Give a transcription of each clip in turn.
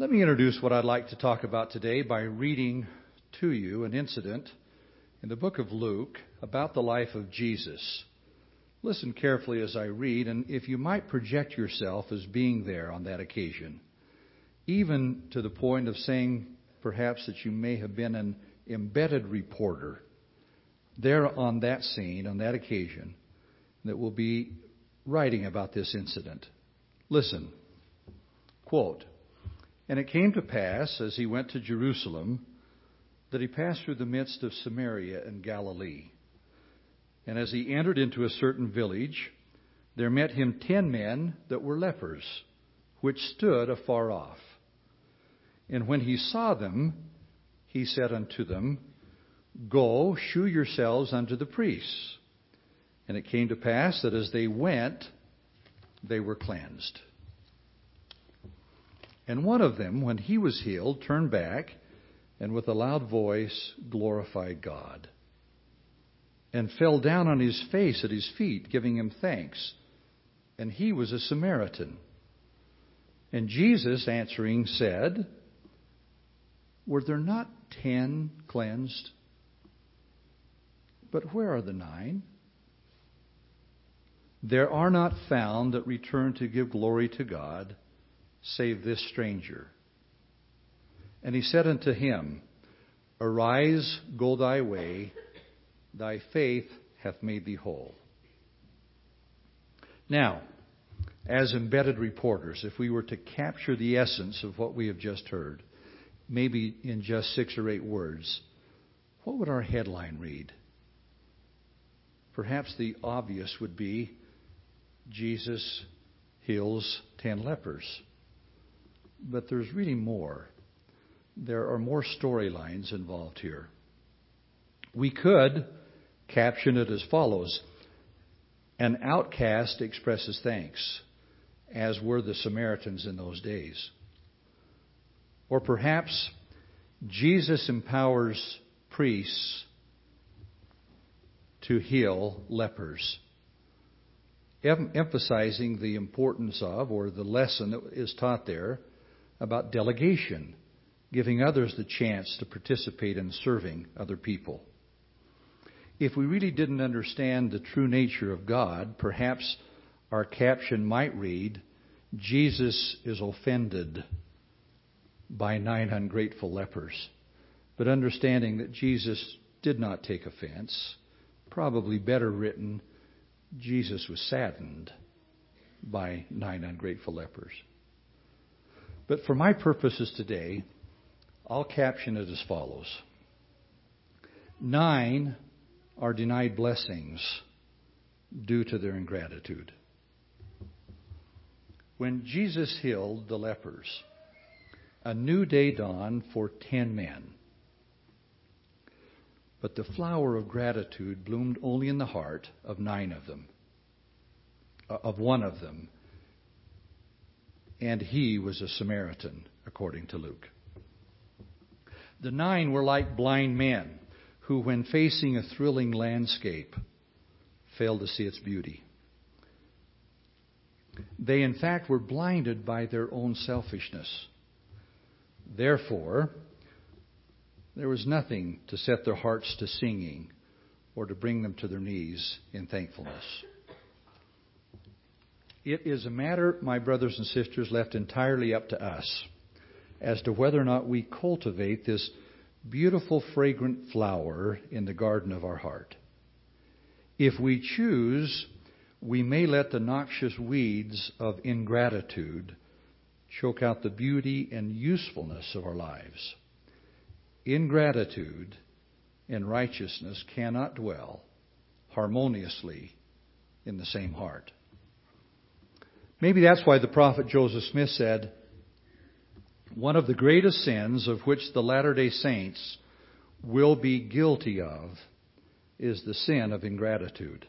Let me introduce what I'd like to talk about today by reading to you an incident in the book of Luke about the life of Jesus. Listen carefully as I read, and if you might project yourself as being there on that occasion, even to the point of saying perhaps that you may have been an embedded reporter there on that scene, on that occasion, that will be writing about this incident. Listen, quote, "And it came to pass, as he went to Jerusalem, that he passed through the midst of Samaria and Galilee. And as he entered into a certain village, there met him 10 men that were lepers, which stood afar off. And when he saw them, he said unto them, Go, shew yourselves unto the priests. And it came to pass that as they went, they were cleansed. And one of them, when he was healed, turned back, and with a loud voice glorified God, and fell down on his face at his feet, giving him thanks. And he was a Samaritan. And Jesus answering said, Were there not 10 cleansed? But where are the 9? There are not found that return to give glory to God, save this stranger. And he said unto him, Arise, go thy way, thy faith hath made thee whole." Now, as embedded reporters, if we were to capture the essence of what we have just heard, maybe in just 6 or 8 words, what would our headline read? Perhaps the obvious would be, Jesus heals 10 lepers. But there's really more. There are more storylines involved here. We could caption it as follows: An outcast expresses thanks, as were the Samaritans in those days. Or perhaps Jesus empowers priests to heal lepers, emphasizing the importance of, or the lesson that is taught there, about delegation, giving others the chance to participate in serving other people. If we really didn't understand the true nature of God, perhaps our caption might read, Jesus is offended by 9 ungrateful lepers. But understanding that Jesus did not take offense, probably better written, Jesus was saddened by 9 ungrateful lepers. But for my purposes today, I'll caption it as follows: 9 are denied blessings due to their ingratitude. When Jesus healed the lepers, a new day dawned for 10 men. But the flower of gratitude bloomed only in the heart of 9 of them, of one of them. And he was a Samaritan, according to Luke. The 9 were like blind men who, when facing a thrilling landscape, failed to see its beauty. They, in fact, were blinded by their own selfishness. Therefore, there was nothing to set their hearts to singing or to bring them to their knees in thankfulness. It is a matter, my brothers and sisters, left entirely up to us as to whether or not we cultivate this beautiful, fragrant flower in the garden of our heart. If we choose, we may let the noxious weeds of ingratitude choke out the beauty and usefulness of our lives. Ingratitude and righteousness cannot dwell harmoniously in the same heart. Maybe that's why the prophet Joseph Smith said, one of the greatest sins of which the Latter-day Saints will be guilty of is the sin of ingratitude.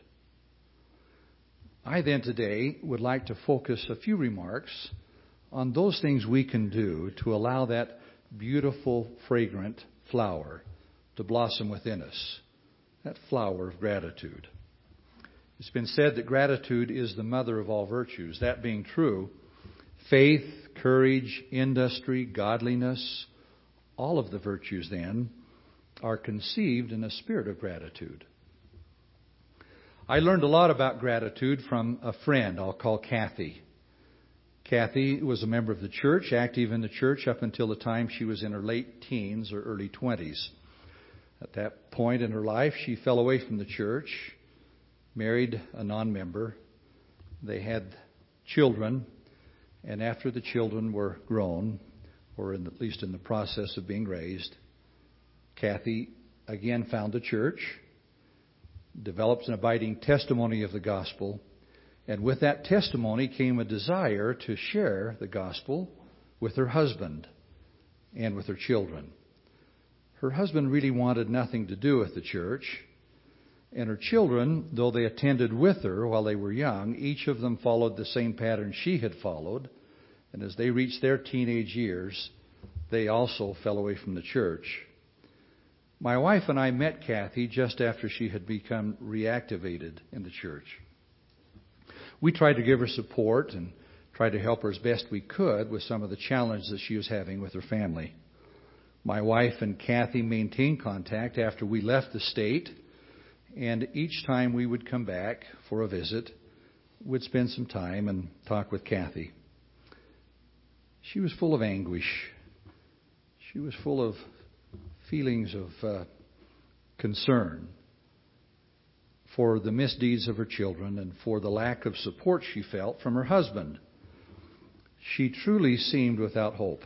I then today would like to focus a few remarks on those things we can do to allow that beautiful, fragrant flower to blossom within us, that flower of gratitude. It's been said that gratitude is the mother of all virtues. That being true, Faith, courage, industry, godliness, all of the virtues then are conceived in a spirit of gratitude. I learned a lot about gratitude from a friend I'll call Kathy. Kathy was a member of the church, active in the church up until the time she was in her late teens or early 20s. At that point in her life, she fell away from the church, married a non-member. They had children, and after the children were grown, or at least in the process of being raised, Kathy again found a church, developed an abiding testimony of the gospel, and with that testimony came a desire to share the gospel with her husband and with her children. Her husband really wanted nothing to do with the church, and her children, though they attended with her while they were young, each of them followed the same pattern she had followed, and as they reached their teenage years, they also fell away from the church. My wife and I met Kathy just after she had become reactivated in the church. We tried to give her support and tried to help her as best we could with some of the challenges that she was having with her family. My wife and Kathy maintained contact after we left the state, and each time we would come back for a visit, we'd spend some time and talk with Kathy. She was full of anguish. She was full of feelings of concern for the misdeeds of her children and for the lack of support she felt from her husband. She truly seemed without hope.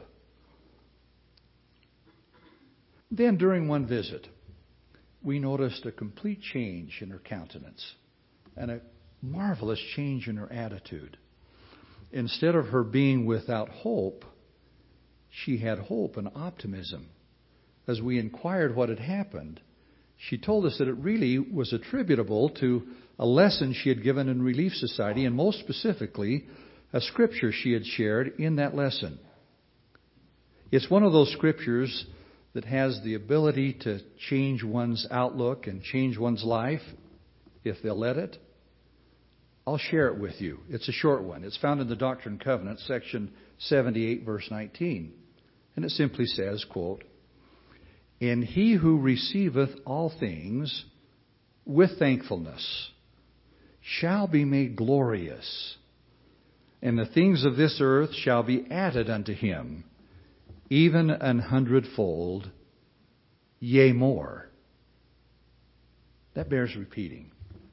Then during one visit, we noticed a complete change in her countenance and a marvelous change in her attitude. Instead of her being without hope, she had hope and optimism. As we inquired what had happened, she told us that it really was attributable to a lesson she had given in Relief Society, and most specifically, a scripture she had shared in that lesson. It's one of those scriptures that has the ability to change one's outlook and change one's life, if they'll let it. I'll share it with you. It's a short one. It's found in the Doctrine and Covenants, section 78, verse 19. And it simply says, quote, "And he who receiveth all things with thankfulness shall be made glorious, and the things of this earth shall be added unto him, even 100-fold, yea more." That bears repeating.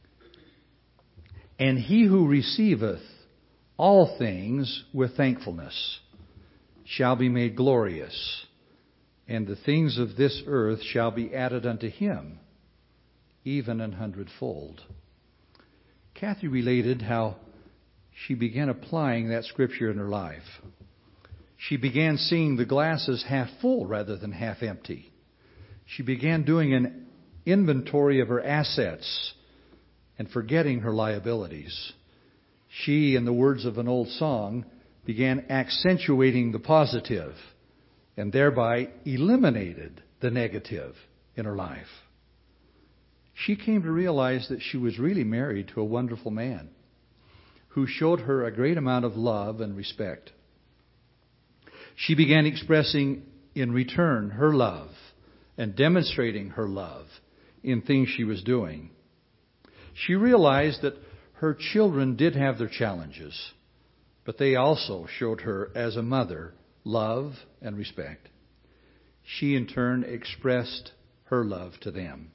"And he who receiveth all things with thankfulness shall be made glorious, and the things of this earth shall be added unto him, even 100-fold." Kathy related how she began applying that scripture in her life. She began seeing the glasses half full rather than half empty. She began doing an inventory of her assets and forgetting her liabilities. She, in the words of an old song, began accentuating the positive and thereby eliminated the negative in her life. She came to realize that she was really married to a wonderful man who showed her a great amount of love and respect. She began expressing in return her love and demonstrating her love in things she was doing. She realized that her children did have their challenges, but they also showed her, as a mother, love and respect. She, in turn, expressed her love to them.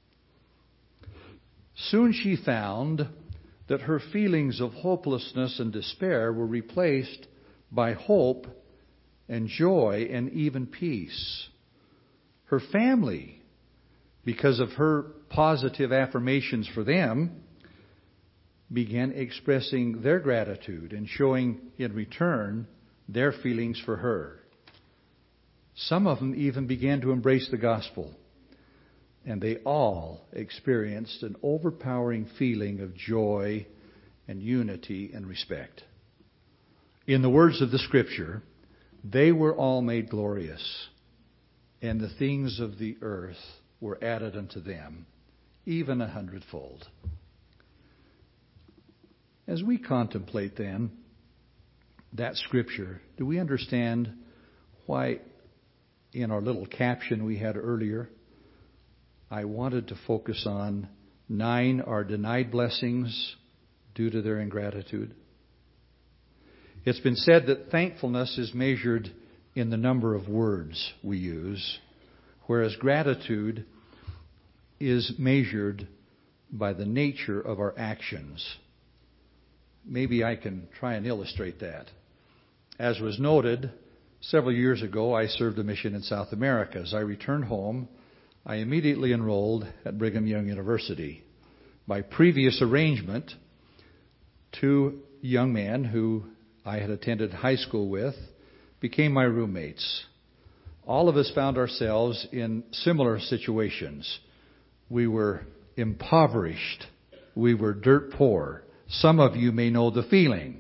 Soon she found that her feelings of hopelessness and despair were replaced by hope and joy and even peace. Her family, because of her positive affirmations for them, began expressing their gratitude and showing in return their feelings for her. Some of them even began to embrace the gospel, and they all experienced an overpowering feeling of joy and unity and respect. In the words of the scripture, they were all made glorious, and the things of the earth were added unto them, even 100-fold. As we contemplate then that scripture, do we understand why in our little caption we had earlier, I wanted to focus on 9 are denied blessings due to their ingratitude? It's been said that thankfulness is measured in the number of words we use, whereas gratitude is measured by the nature of our actions. Maybe I can try and illustrate that. As was noted, several years ago I served a mission in South America. As I returned home, I immediately enrolled at Brigham Young University. By previous arrangement, 2 young men who I had attended high school with became my roommates. All of us found ourselves in similar situations. We were impoverished. We were dirt poor. Some of you may know the feeling.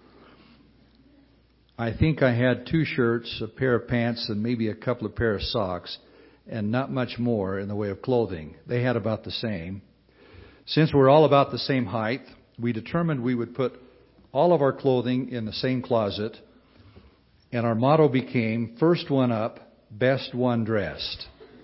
I think I had 2 shirts, a pair of pants, and maybe a couple of pair of socks, and not much more in the way of clothing. They had about the same. Since we're all about the same height, we determined we would put all of our clothing in the same closet, and our motto became, first one up, best one dressed.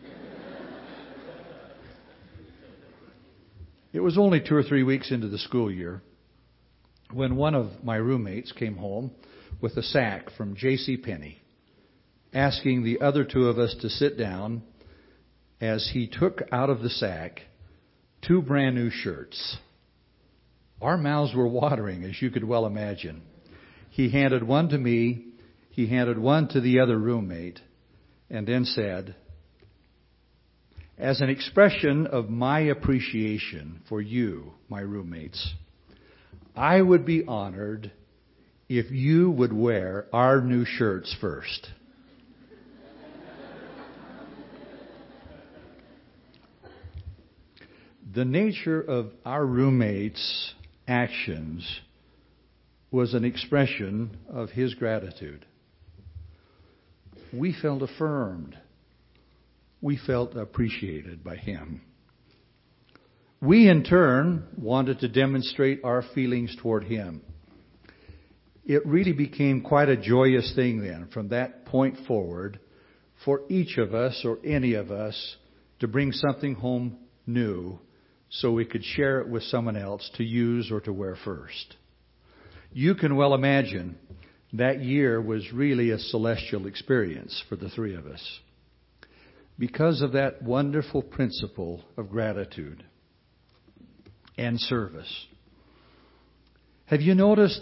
It was only 2 or 3 weeks into the school year when one of my roommates came home with a sack from J.C. Penney, asking the other 2 of us to sit down as he took out of the sack 2 brand new shirts. Our mouths were watering, as you could well imagine. He handed one to me, he handed one to the other roommate, and then said, as an expression of my appreciation for you, my roommates, I would be honored if you would wear our new shirts first. The nature of our roommates' actions was an expression of his gratitude. We felt affirmed. We felt appreciated by him. We, in turn, wanted to demonstrate our feelings toward him. It really became quite a joyous thing then, from that point forward, for each of us or any of us to bring something home new so we could share it with someone else to use or to wear first. You can well imagine that year was really a celestial experience for the 3 of us because of that wonderful principle of gratitude and service. Have you noticed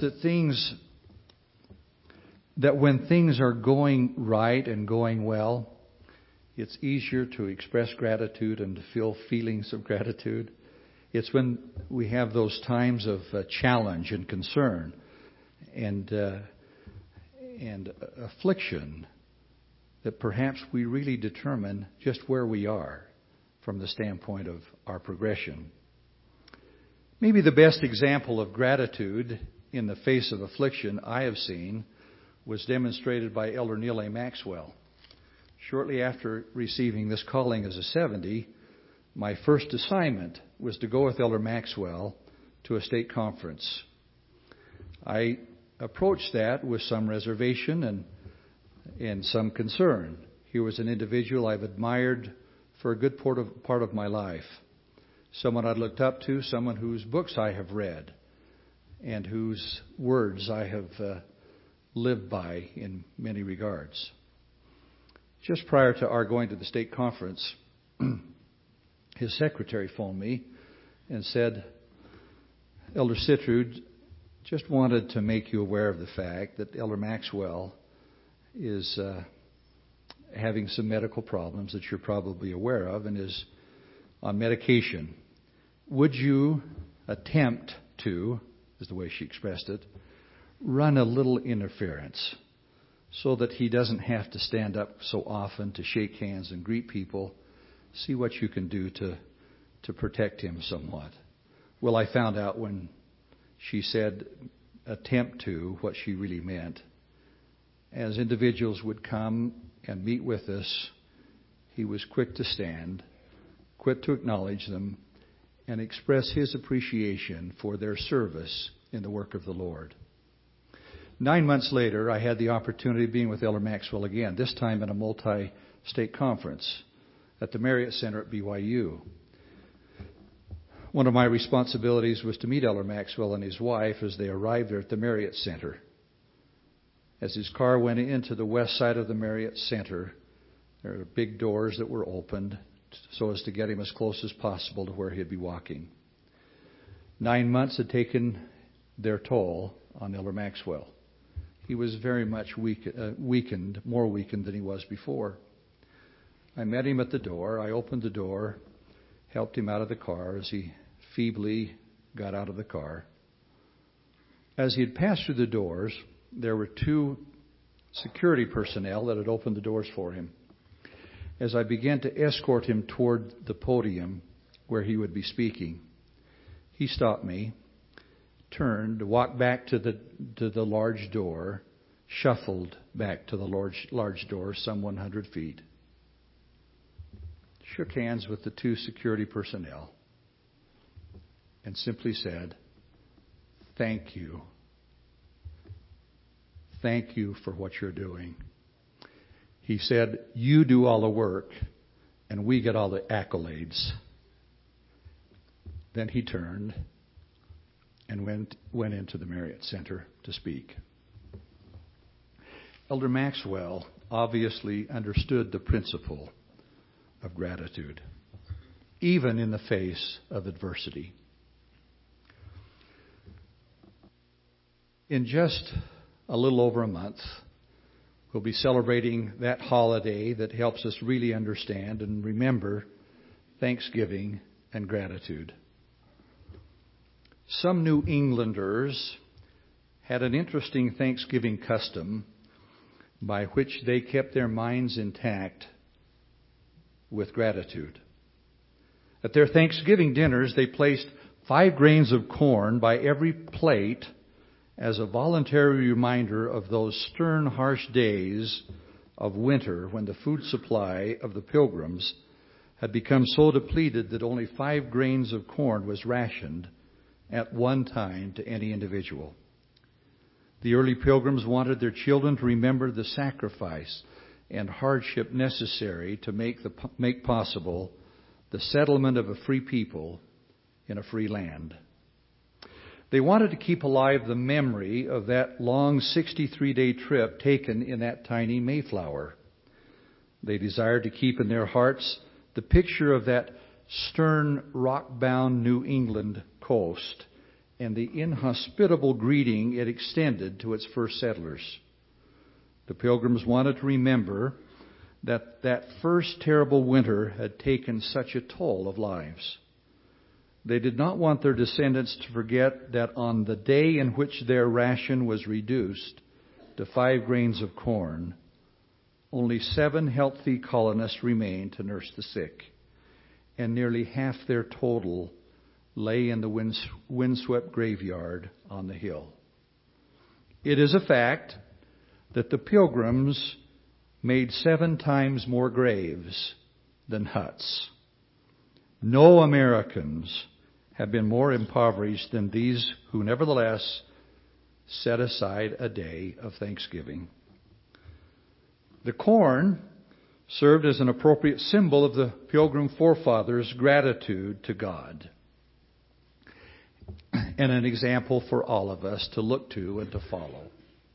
that when things are going right and going well, it's easier to express gratitude and to feel feelings of gratitude? It's when we have those times of challenge and concern and affliction that perhaps we really determine just where we are from the standpoint of our progression. Maybe the best example of gratitude in the face of affliction I have seen was demonstrated by Elder Neal A. Maxwell. Shortly after receiving this calling as a 70, my first assignment was to go with Elder Maxwell to a state conference. I approached that with some reservation and some concern. He was an individual I've admired for a good part of my life. Someone I'd looked up to, someone whose books I have read, and whose words I have lived by in many regards. Just prior to our going to the state conference, his secretary phoned me and said, Elder Sitrud just wanted to make you aware of the fact that Elder Maxwell is having some medical problems that you're probably aware of and is on medication. Would you attempt to, is the way she expressed it, run a little interference so that he doesn't have to stand up so often to shake hands and greet people? See what you can do to protect him somewhat. Well, I found out when she said attempt to, what she really meant. As individuals would come and meet with us, he was quick to stand, quick to acknowledge them, and express his appreciation for their service in the work of the Lord. 9 months later, I had the opportunity of being with Elder Maxwell again, this time in a multi-state conference at the Marriott Center at BYU. One of my responsibilities was to meet Elder Maxwell and his wife as they arrived there at the Marriott Center. As his car went into the west side of the Marriott Center, there were big doors that were opened so as to get him as close as possible to where he'd be walking. 9 months had taken their toll on Elder Maxwell. He was very much weakened, more weakened than he was before. I met him at the door. I opened the door, helped him out of the car as he feebly got out of the car. As he had passed through the doors, there were 2 security personnel that had opened the doors for him. As I began to escort him toward the podium where he would be speaking, he stopped me, turned, walked back to the large door, shuffled back to the large door some 100 feet, shook hands with the 2 security personnel, and simply said, "Thank you. Thank you for what you're doing." He said, "You do all the work, and we get all the accolades." Then he turned and went into the Marriott Center to speak. Elder Maxwell obviously understood the principle of gratitude, even in the face of adversity. In just a little over a month, we'll be celebrating that holiday that helps us really understand and remember Thanksgiving and gratitude. Some New Englanders had an interesting Thanksgiving custom by which they kept their minds intact with gratitude. At their Thanksgiving dinners, they placed 5 grains of corn by every plate as a voluntary reminder of those stern, harsh days of winter when the food supply of the Pilgrims had become so depleted that only 5 grains of corn was rationed at one time to any individual. The early Pilgrims wanted their children to remember the sacrifice and hardship necessary to make possible the settlement of a free people in a free land. They wanted to keep alive the memory of that long 63-day trip taken in that tiny Mayflower. They desired to keep in their hearts the picture of that stern, rock-bound New England coast and the inhospitable greeting it extended to its first settlers. The Pilgrims wanted to remember that that first terrible winter had taken such a toll of lives. They did not want their descendants to forget that on the day in which their ration was reduced to 5 grains of corn, only 7 healthy colonists remained to nurse the sick, and nearly half their total lay in the windswept graveyard on the hill. It is a fact that the Pilgrims made 7 times more graves than huts. No Americans have been more impoverished than these who nevertheless set aside a day of Thanksgiving. The corn served as an appropriate symbol of the Pilgrim forefathers' gratitude to God, and an example for all of us to look to and to follow.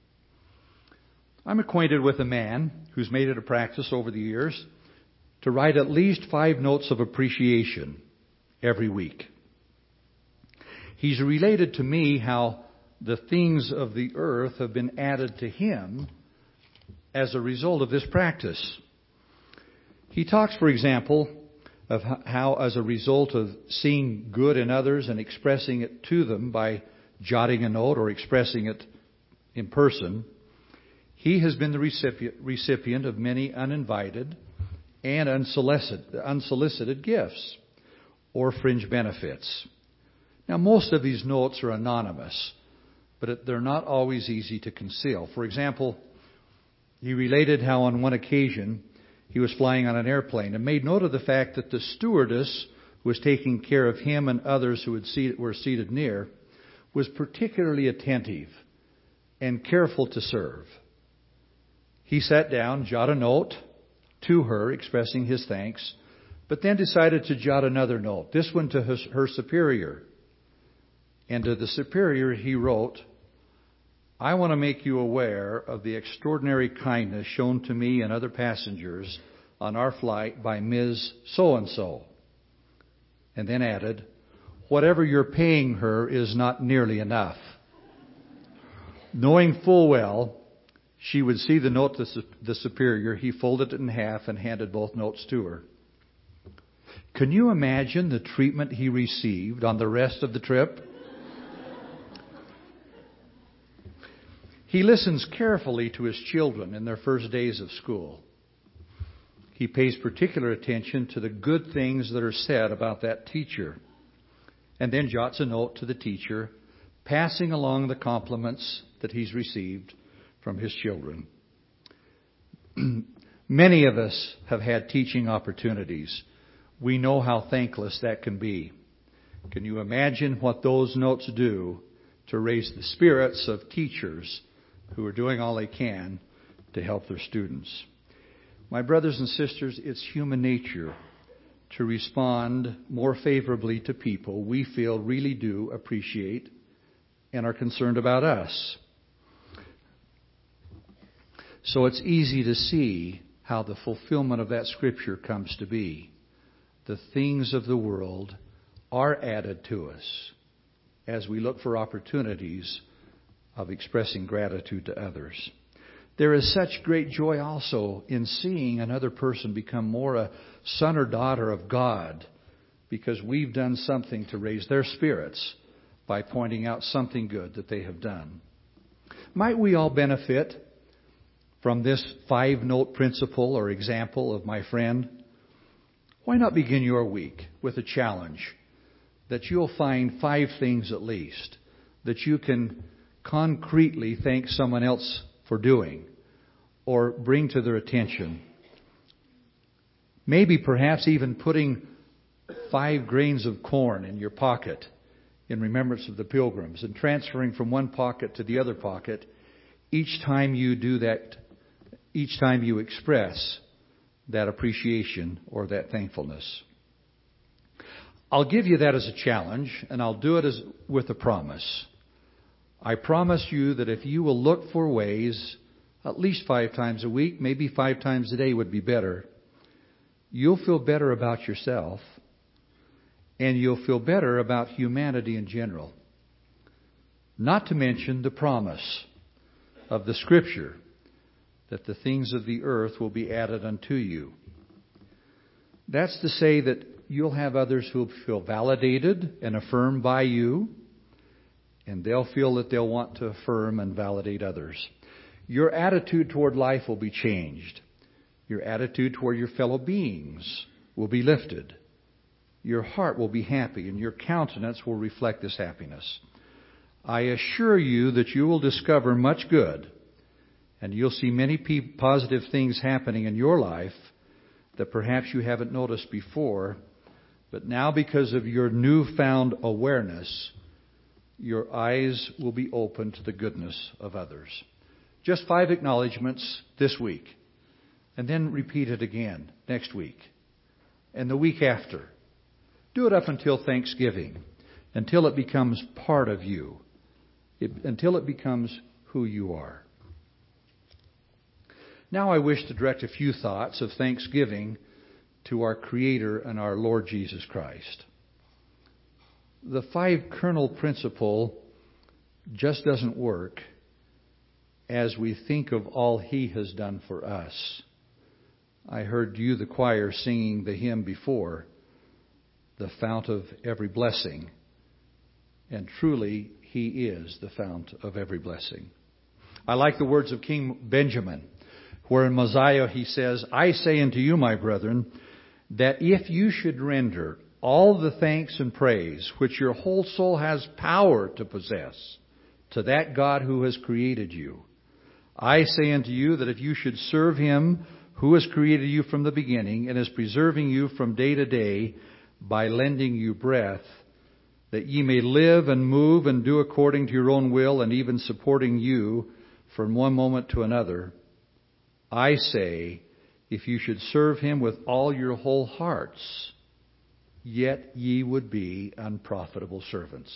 I'm acquainted with a man who's made it a practice over the years to write at least 5 notes of appreciation every week. He's related to me how the things of the earth have been added to him as a result of this practice. He talks, for example, of how as a result of seeing good in others and expressing it to them by jotting a note or expressing it in person, he has been the recipient of many uninvited and unsolicited gifts or fringe benefits. Now, most of these notes are anonymous, but they're not always easy to conceal. For example, he related how on one occasion he was flying on an airplane and made note of the fact that the stewardess who was taking care of him and others who were seated near was particularly attentive and careful to serve. He sat down, jotted a note to her expressing his thanks, but then decided to jot another note, this one to her superior. And to the superior he wrote, I want to make you aware of the extraordinary kindness shown to me and other passengers on our flight by Ms. So-and-so. And then added, whatever you're paying her is not nearly enough. Knowing full well she would see the note to the superior, he folded it in half and handed both notes to her. Can you imagine the treatment he received on the rest of the trip? He listens carefully to his children in their first days of school. He pays particular attention to the good things that are said about that teacher, and then jots a note to the teacher, passing along the compliments that he's received from his children. Many of us have had teaching opportunities. We know how thankless that can be. Can you imagine what those notes do to raise the spirits of teachers who are doing all they can to help their students? My brothers and sisters, it's human nature to respond more favorably to people we feel really do appreciate and are concerned about us. So it's easy to see how the fulfillment of that scripture comes to be. The things of the world are added to us as we look for opportunities of expressing gratitude to others. There is such great joy also in seeing another person become more a son or daughter of God because we've done something to raise their spirits by pointing out something good that they have done. Might we all benefit from this 5-note principle or example of my friend? Why not begin your week with a challenge that you'll find 5 things at least that you can concretely thank someone else for doing or bring to their attention. Maybe perhaps even putting 5 grains of corn in your pocket in remembrance of the pilgrims and transferring from one pocket to the other pocket each time you do that, each time you express that appreciation or that thankfulness. I'll give you that as a challenge, and I'll do it with a promise. I promise you that if you will look for ways, at least 5 times a week, maybe 5 times a day would be better, you'll feel better about yourself, and you'll feel better about humanity in general. Not to mention the promise of the Scripture that the things of the earth will be added unto you. That's to say that you'll have others who feel validated and affirmed by you, and they'll feel that they'll want to affirm and validate others. Your attitude toward life will be changed. Your attitude toward your fellow beings will be lifted. Your heart will be happy, and your countenance will reflect this happiness. I assure you that you will discover much good, and you'll see many positive things happening in your life that perhaps you haven't noticed before, but now because of your newfound awareness, your eyes will be open to the goodness of others. Just 5 acknowledgments this week, and then repeat it again next week and the week after. Do it up until Thanksgiving, until it becomes part of you, until it becomes who you are. Now I wish to direct a few thoughts of thanksgiving to our Creator and our Lord Jesus Christ. The 5 kernel principle just doesn't work as we think of all He has done for us. I heard you, the choir, singing the hymn before, the fount of every blessing. And truly, He is the fount of every blessing. I like the words of King Benjamin, where in Mosiah he says, I say unto you, my brethren, that if you should render all the thanks and praise which your whole soul has power to possess to that God who has created you, I say unto you that if you should serve Him who has created you from the beginning and is preserving you from day to day by lending you breath, that ye may live and move and do according to your own will, and even supporting you from one moment to another, I say, if you should serve him with all your whole hearts, yet ye would be unprofitable servants.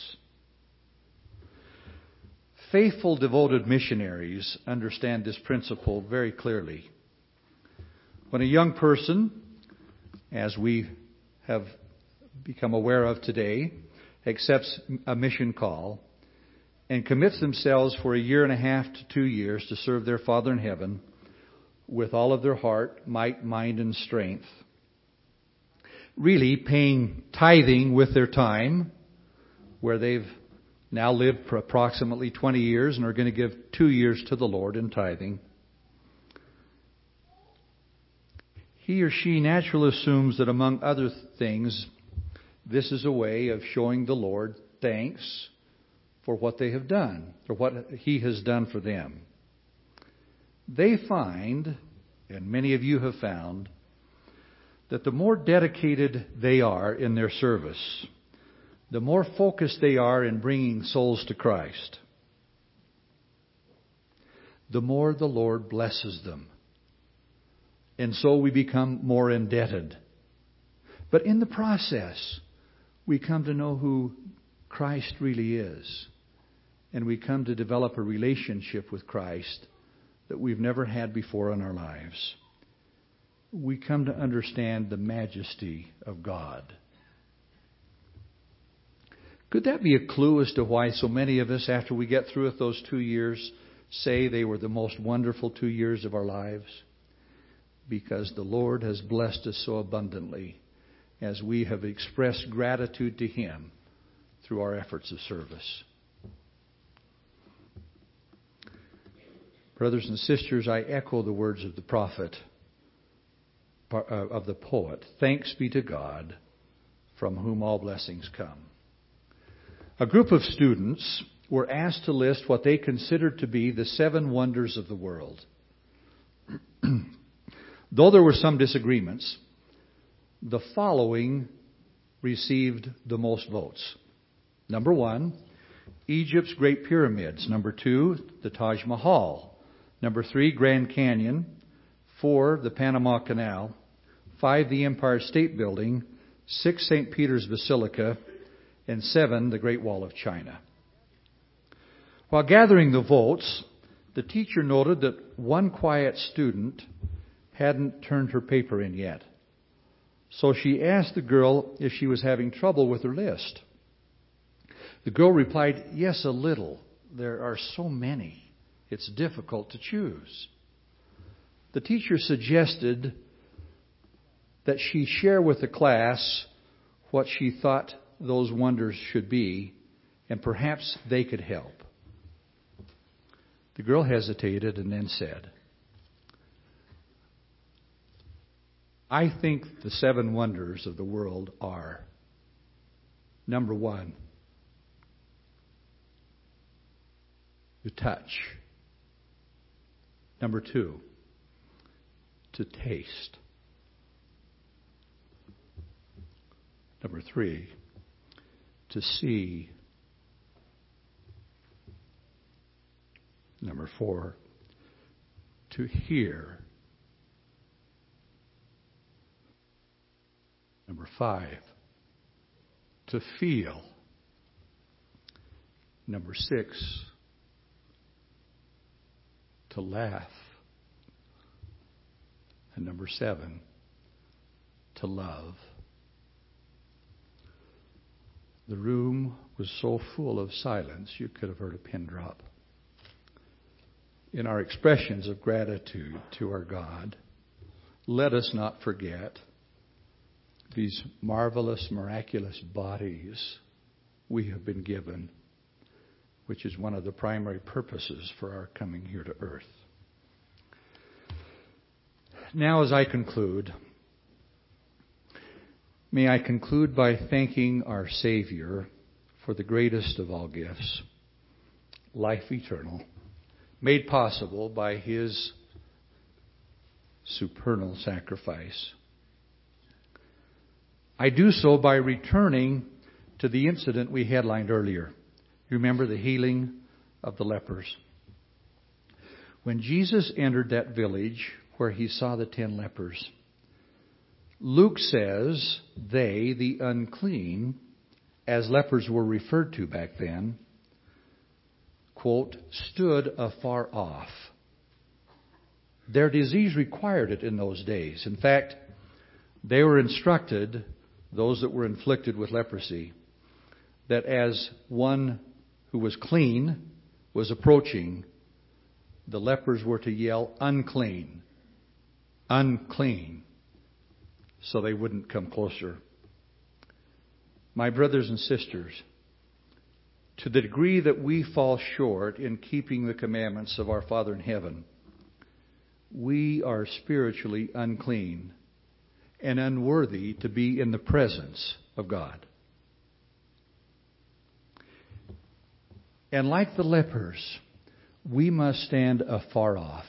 Faithful, devoted missionaries understand this principle very clearly. When a young person, as we have become aware of today, accepts a mission call and commits themselves for 1.5 to 2 years to serve their Father in heaven with all of their heart, might, mind, and strength, really paying tithing with their time, where they've now lived for approximately 20 years and are going to give 2 years to the Lord in tithing, he or she naturally assumes that, among other things, this is a way of showing the Lord thanks for what they have done, or what He has done for them. They find, and many of you have found, that the more dedicated they are in their service, the more focused they are in bringing souls to Christ, the more the Lord blesses them. And so we become more indebted. But in the process, we come to know who Christ really is. And we come to develop a relationship with Christ that we've never had before in our lives. We come to understand the majesty of God. Could that be a clue as to why so many of us, after we get through with those 2 years, say they were the most wonderful 2 years of our lives? Because the Lord has blessed us so abundantly as we have expressed gratitude to Him through our efforts of service. Brothers and sisters, I echo the words of the prophet, of the poet. Thanks be to God, from whom all blessings come. A group of students were asked to list what they considered to be the 7 wonders of the world. Though there were some disagreements, the following received the most votes. Number 1, Egypt's Great Pyramids. Number 2, the Taj Mahal. Number 3, Grand Canyon. 4, the Panama Canal. 5, the Empire State Building. 6, St. Peter's Basilica. And 7, the Great Wall of China. While gathering the votes, the teacher noted that one quiet student hadn't turned her paper in yet. So she asked the girl if she was having trouble with her list. The girl replied, "Yes, a little. There are so many. It's difficult to choose." The teacher suggested that she share with the class what she thought those wonders should be, and perhaps they could help. The girl hesitated and then said, "I think the 7 wonders of the world are, number 1, to touch. Number 2, to taste. Number 3, to see. Number 4, to hear. Number 5, to feel. Number 6, to laugh. And number 7, to love." The room was so full of silence you could have heard a pin drop. In our expressions of gratitude to our God, let us not forget these marvelous, miraculous bodies we have been given, which is one of the primary purposes for our coming here to earth. Now, as I conclude, may I conclude by thanking our Savior for the greatest of all gifts, life eternal, made possible by His supernal sacrifice. I do so by returning to the incident we headlined earlier. You remember the healing of the lepers. When Jesus entered that village where he saw the 10 lepers, Luke says they, the unclean, as lepers were referred to back then, quote, stood afar off. Their disease required it in those days. In fact, they were instructed, those that were inflicted with leprosy, that as one who was clean was approaching, the lepers were to yell, unclean, unclean, so they wouldn't come closer. My brothers and sisters, to the degree that we fall short in keeping the commandments of our Father in heaven, we are spiritually unclean and unworthy to be in the presence of God. And like the lepers, we must stand afar off.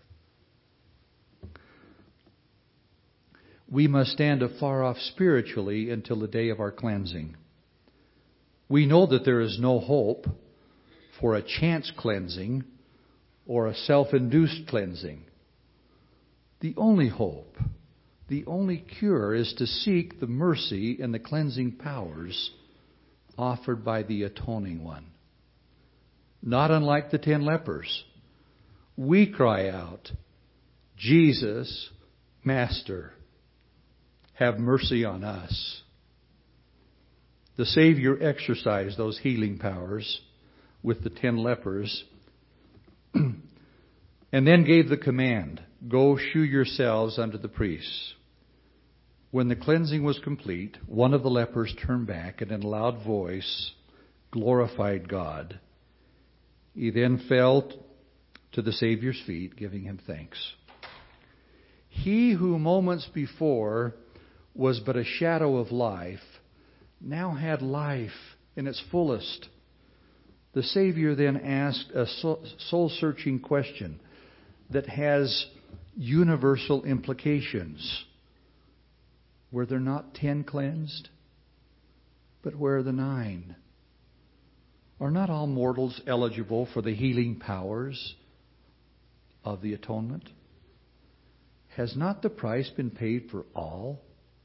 We must stand afar off spiritually until the day of our cleansing. We know that there is no hope for a chance cleansing or a self-induced cleansing. The only hope, the only cure is to seek the mercy and the cleansing powers offered by the atoning one. Not unlike the 10 lepers, we cry out, Jesus, Master, have mercy on us. The Savior exercised those healing powers with the 10 lepers and then gave the command, go shew yourselves unto the priests. When the cleansing was complete, one of the lepers turned back and in a loud voice glorified God. He then fell to the Savior's feet, giving him thanks. He who moments before was but a shadow of life, now had life in its fullest. The Savior then asked a soul-searching question that has universal implications. Were there not 10 cleansed? But where are the 9? Are not all mortals eligible for the healing powers of the atonement? Has not the price been paid for all?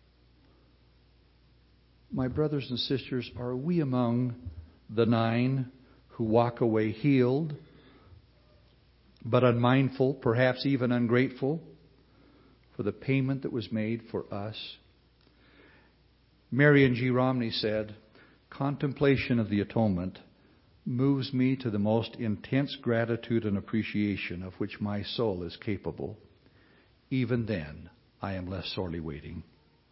My brothers and sisters, are we among the 9 who walk away healed, but unmindful, perhaps even ungrateful, for the payment that was made for us? Marion G. Romney said, contemplation of the atonement moves me to the most intense gratitude and appreciation of which my soul is capable. Even then, I am less sorely waiting.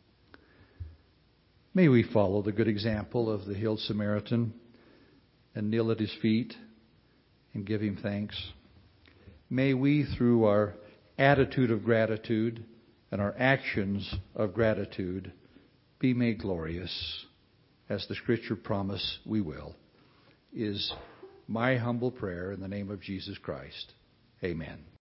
May we follow the good example of the healed Samaritan and kneel at his feet and give him thanks. May we, through our attitude of gratitude and our actions of gratitude, be made glorious, as the Scripture promise we will, is my humble prayer in the name of Jesus Christ. Amen.